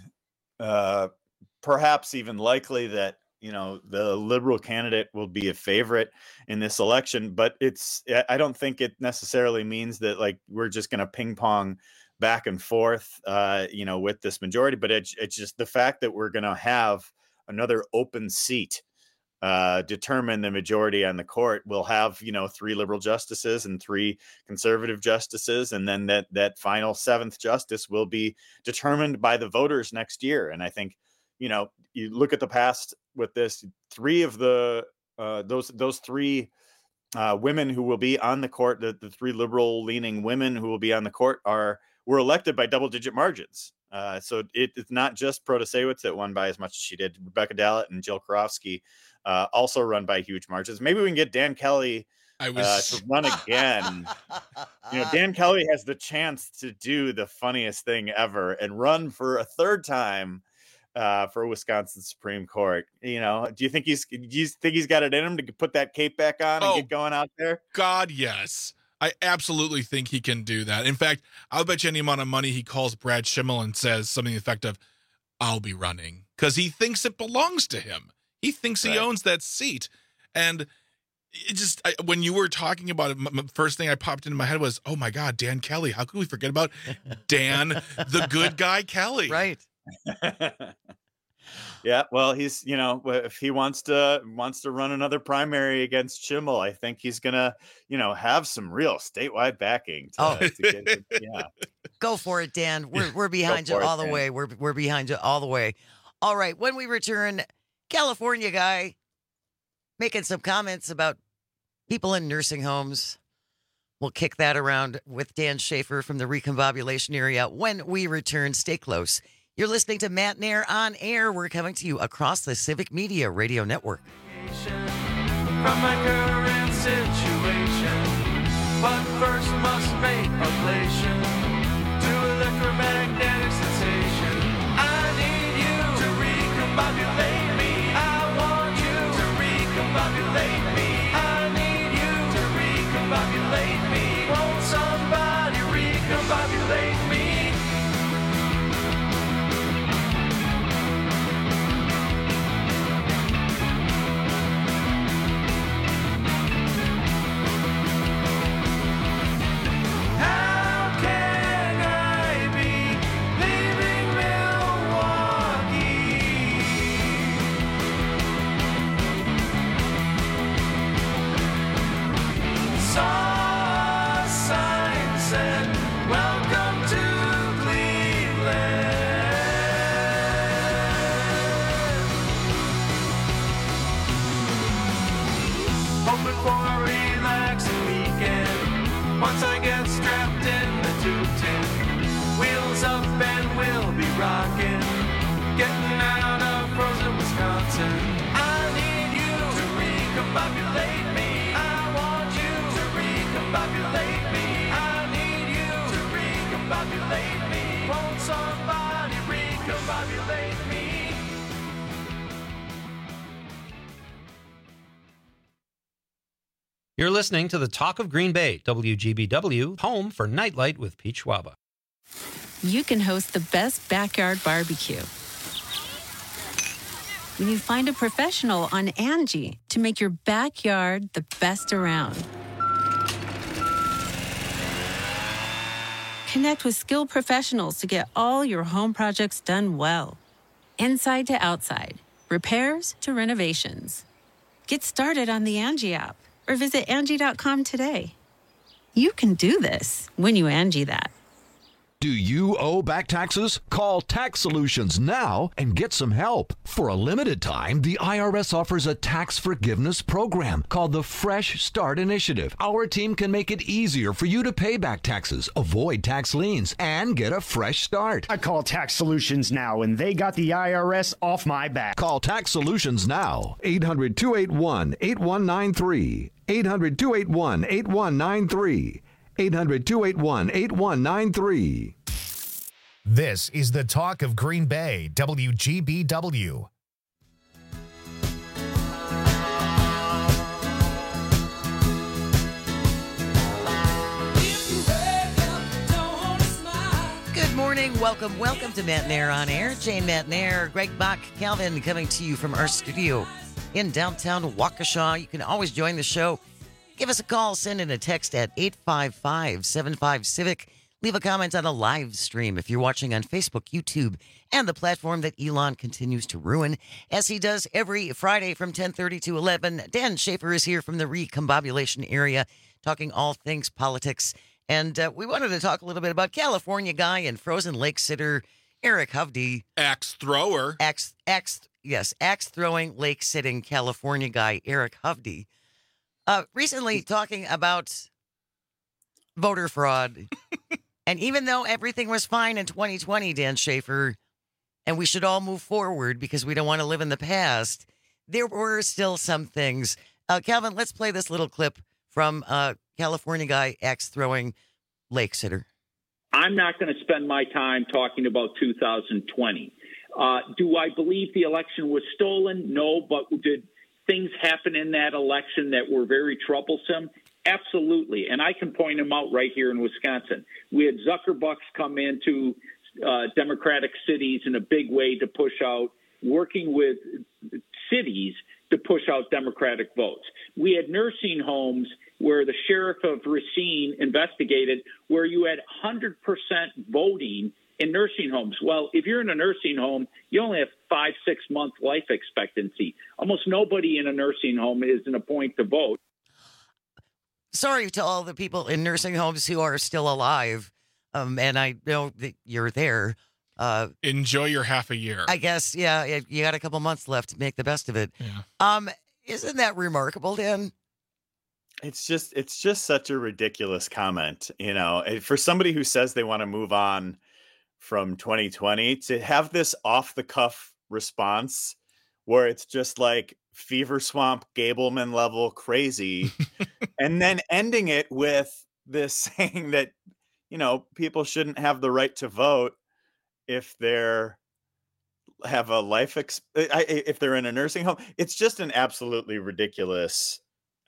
S4: perhaps even likely that the Liberal candidate will be a favorite in this election, but I don't think it necessarily means that we're just going to ping pong back and forth, with this majority. But it's just the fact that we're going to have another open seat determine the majority on the court. We'll have 3 liberal justices and 3 conservative justices, and then that final 7th justice will be determined by the voters next year. And I think you look at the past with this, 3 of the those 3 women who will be on the court, the 3 liberal leaning women who will be on the court were elected by double-digit margins. So it's not just Protasewicz that won by as much as she did. Rebecca Dallett and Jill Karofsky also run by huge margins. Maybe we can get Dan Kelly to run again. Dan Kelly has the chance to do the funniest thing ever and run for a 3rd time for Wisconsin Supreme Court. Do you think he's got it in him to put that cape back on and get going out there?
S18: God, yes. I absolutely think he can do that. In fact, I'll bet you any amount of money he calls Brad Schimmel and says something to the effect of, "I'll be running," because he thinks it belongs to him. He thinks he owns that seat. And it just, when you were talking about it, the first thing I popped into my head was, oh my God, Dan Kelly. How could we forget about Dan, the good guy Kelly?
S17: Right.
S4: Yeah, well, he's, if he wants to run another primary against Schimmel, I think he's gonna, have some real statewide backing. To get, yeah.
S17: Go for it, Dan. We're behind you all the way. We're behind you all the way. All right. When we return, California guy making some comments about people in nursing homes. We'll kick that around with Dan Schaefer from the Recombobulation area. When we return, stay close. You're listening to Matt Nair on Air. We're coming to you across the Civic Media Radio Network.
S6: From my current situation, but first must make ablation to electromagnetic sensation. I need you to recombobulate me. I want you to recombobulate me. I need you to recombobulate me. Won't somebody recombobulate me? Once I get strapped in the 210, wheels up and we'll be rocking, getting out of frozen Wisconsin. I need you to recombobulate me. I want you to recombobulate me. I need you to recombobulate me.
S23: You're listening to the Talk of Green Bay, WGBW, home for Nightlight with Pete Schwaba.
S7: You can host the best backyard barbecue when you find a professional on Angie to make your backyard the best around. Connect with skilled professionals to get all your home projects done well. Inside to outside, repairs to renovations. Get started on the Angie app or visit Angie.com today. You can do this when you Angie that.
S8: Do you owe back taxes? Call Tax Solutions now and get some help. For a limited time, the IRS offers a tax forgiveness program called the Fresh Start Initiative. Our team can make it easier for you to pay back taxes, avoid tax liens, and get a fresh start.
S9: I call Tax Solutions now, and they got the IRS off my back.
S8: Call Tax Solutions now. 800-281-8193. 800-281-8193. 800-281-8193.
S14: This is the Talk of Green Bay, WGBW.
S17: Good morning. Welcome to Matinaire on Air. Jane Matinaire, Greg Bach, Calvin coming to you from our studio in downtown Waukesha. You can always join the show. Give us a call, send in a text at 855-75-CIVIC. Leave a comment on a live stream if you're watching on Facebook, YouTube, and the platform that Elon continues to ruin, as he does every Friday from 10:30 to 11. Dan Schaefer is here from the Recombobulation area, talking all things politics. And we wanted to talk a little bit about California guy and Frozen Lake sitter Eric Hovde.
S18: Axe thrower.
S17: Axe throwing, lake sitting California guy Eric Hovde. Recently talking about voter fraud. And even though everything was fine in 2020, Dan Schaefer, and we should all move forward because we don't want to live in the past, there were still some things. Calvin, let's play this little clip from California guy, axe throwing, lake sitter.
S10: I'm not going to spend my time talking about 2020. Do I believe the election was stolen? No, but did things happen in that election that were very troublesome? Absolutely. And I can point them out right here in Wisconsin. We had Zuckerbucks come into Democratic cities in a big way to push out, working with cities to push out Democratic votes. We had nursing homes where the sheriff of Racine investigated where you had 100% voting in nursing homes. Well, if you're in a nursing home, you only have 5-6 month life expectancy. Almost nobody in a nursing home is in a point to vote.
S17: Sorry to all the people in nursing homes who are still alive. And I know that you're there.
S18: Enjoy your half a year.
S17: I guess, yeah, you got a couple months left to make the best of it.
S18: Yeah.
S17: Isn't that remarkable, Dan?
S4: It's just such a ridiculous comment, you know, for somebody who says they want to move on from 2020 to have this off the cuff response where it's just like Fever Swamp Gableman level crazy and then ending it with this saying that, you know, people shouldn't have the right to vote if they're have a life if they're in a nursing home. It's just an absolutely ridiculous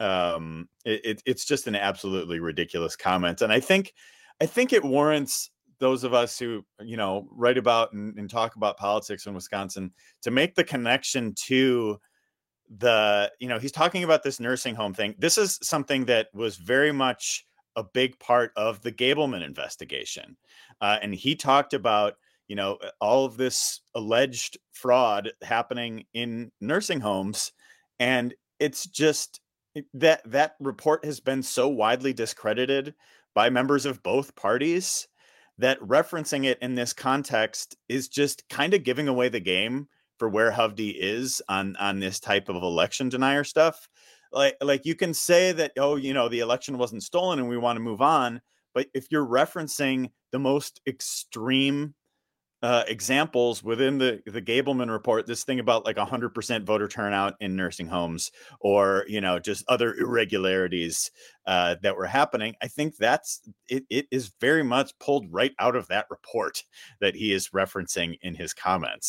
S4: it's just an absolutely ridiculous comment. And I think it warrants those of us who, you know, write about and talk about politics in Wisconsin to make the connection to the, you know, he's talking about this nursing home thing. This is something that was very much a big part of the Gableman investigation. And he talked about, you know, all of this alleged fraud happening in nursing homes. And it's just that report has been so widely discredited by members of both parties that referencing it in this context is just kind of giving away the game for where Hovde is on this type of election denier stuff. Like you can say that, oh, you know, the election wasn't stolen and we want to move on. But if you're referencing the most extreme examples within the Gableman report, this thing about like 100% voter turnout in nursing homes, or, you know, just other irregularities that were happening, I think it is very much pulled right out of that report that he is referencing in his comments.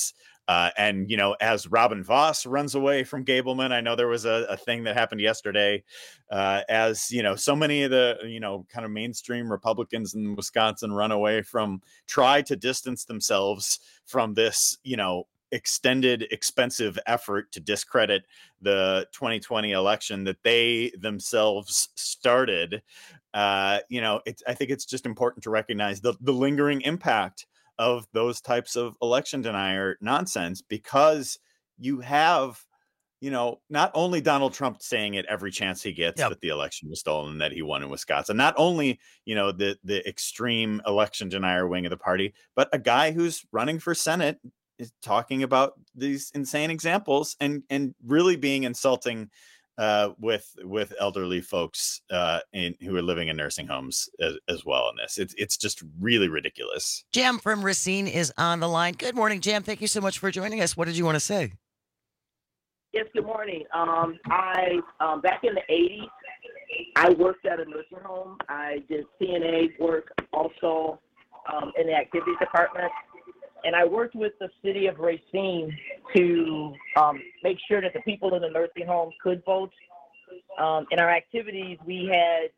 S4: And, as Robin Voss runs away from Gableman, I know there was a thing that happened yesterday, as, so many of the, kind of mainstream Republicans in Wisconsin try to distance themselves from this, extended, expensive effort to discredit the 2020 election that they themselves started. I think it's just important to recognize the lingering impact of those types of election denier nonsense, because you have, not only Donald Trump saying it every chance he gets that the election was stolen and that he won in Wisconsin, not only, the extreme election denier wing of the party, but a guy who's running for Senate is talking about these insane examples and really being insulting with elderly folks who are living in nursing homes as well in this. It's just really ridiculous.
S17: Jam from Racine is on the line. Good morning, Jam. Thank you so much for joining us. What did you want to say?
S11: Yes, good morning. I back in the 80s, I worked at a nursing home. I did CNA work also in the activities department. And I worked with the city of Racine to make sure that the people in the nursing home could vote. In our activities, we had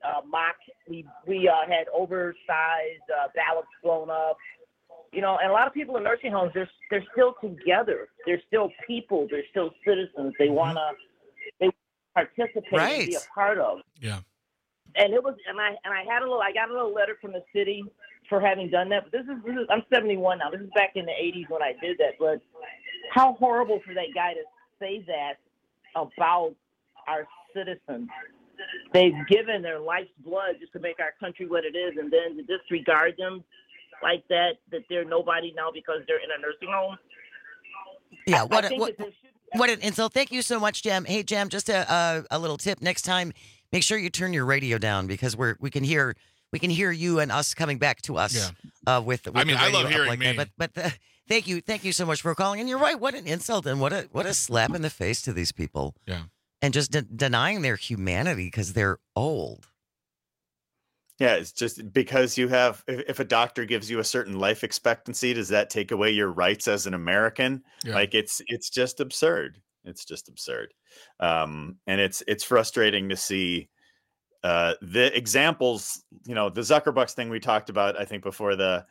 S11: we had oversized ballots blown up. And a lot of people in nursing homes, they're still together. They're still people. They're still citizens. They they participate and be a part of.
S18: Yeah.
S11: And it was, and I got a little letter from the city for having done that. But this is I'm 71 now. This is back in the 80s when I did that. But how horrible for that guy to say that about our citizens. They've given their life's blood just to make our country what it is, and then to disregard them like that they're nobody now because they're in a nursing home.
S17: Yeah, what an insult. Thank you so much, Jam. Hey, Jam, just a little tip. Next time, make sure you turn your radio down, because we can hear you and us coming back to us.
S18: Yeah.
S17: With
S18: I
S17: the
S18: love
S17: radio
S18: hearing
S17: like
S18: me.
S17: that. But thank you so much for calling. And you're right. What an insult and what a slap in the face to these people.
S18: Yeah.
S17: And just denying their humanity because they're old.
S4: Yeah, it's just because you have, if a doctor gives you a certain life expectancy, does that take away your rights as an American?
S18: Yeah.
S4: Like it's just absurd. It's just absurd. And it's frustrating to see the examples, the Zuckerbucks thing we talked about, I think before the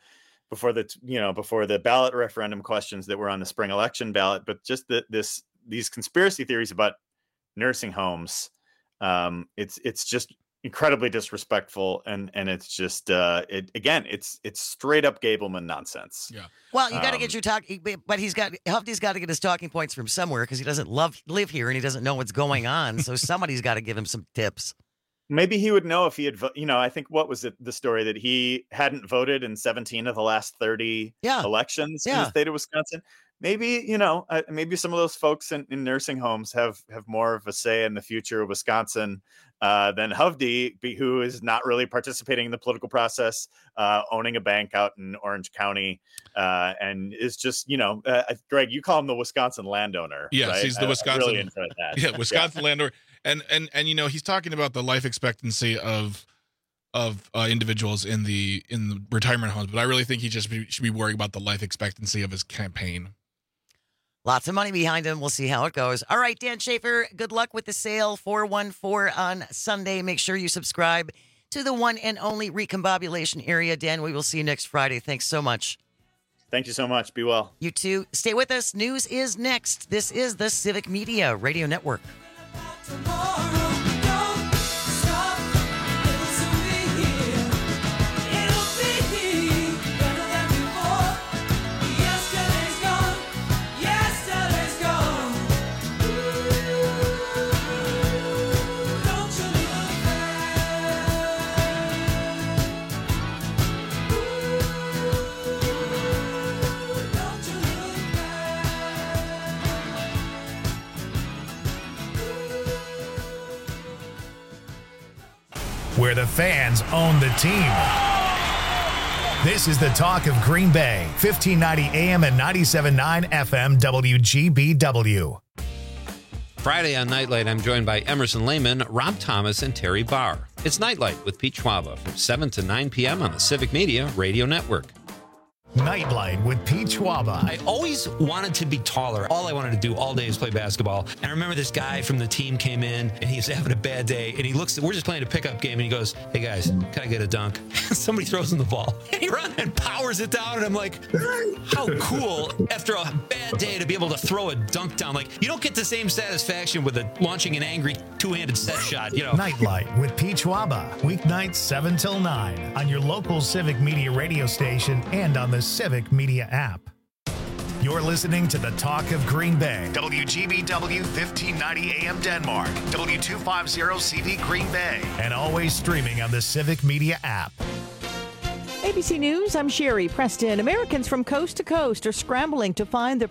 S4: ballot referendum questions that were on the spring election ballot, but just these conspiracy theories about nursing homes. It's just incredibly disrespectful, and it's just it's straight up Gableman nonsense.
S18: Yeah.
S17: Well, you got to get your talk, but Huffy's got to get his talking points from somewhere, because he doesn't live here and he doesn't know what's going on. So somebody's got to give him some tips.
S4: Maybe he would know if he had, I think what was it, the story that he hadn't voted in 17 of the last 30 elections in the state of Wisconsin. Maybe, maybe some of those folks in nursing homes have more of a say in the future of Wisconsin than Hovde, who is not really participating in the political process, owning a bank out in Orange County, and is just, Greg, you call him the Wisconsin landowner.
S18: Yes,
S4: right?
S18: he's the Wisconsin.
S4: I really enjoyed that.
S18: Yeah, Wisconsin landowner. And he's talking about the life expectancy of individuals in the retirement homes, but I really think he should be worrying about the life expectancy of his campaign.
S17: Lots of money behind him. We'll see how it goes. All right, Dan Schaefer, good luck with the sale, 414 on Sunday. Make sure you subscribe to the one and only Recombobulation Area. Dan, we will see you next Friday. Thanks so much.
S4: Thank you so much. Be well.
S17: You too. Stay with us. News is next. This is the Civic Media Radio Network.
S14: Where the fans own the team. This is the talk of Green Bay, 1590 AM and 97.9 FM WGBW.
S23: Friday on Nightlight, I'm joined by Emerson Lehman, Rob Thomas, and Terry Barr. It's Nightlight with Pete Schwaba from 7 to 9 p.m. on the Civic Media Radio Network.
S14: Nightlight with Pete Schwaba.
S23: I always wanted to be taller. All I wanted to do all day is play basketball. And I remember this guy from the team came in, and he was having a bad day, and he looks, we're just playing a pickup game, and he goes, "Hey guys, can I get a dunk?" Somebody throws him the ball, and he runs and powers it down, and I'm like, how cool after a bad day to be able to throw a dunk down. Like, you don't get the same satisfaction with launching an angry two-handed set shot, you know.
S14: Nightlight with Pete Schwaba. Weeknights 7 till 9 on your local Civic Media radio station and on the Civic Media app. You're listening to the Talk of Green Bay. WGBW 1590 AM Denmark. W250CV Green Bay. And always streaming on the Civic Media app.
S12: ABC News, I'm Sherry Preston. Americans from coast to coast are scrambling to find the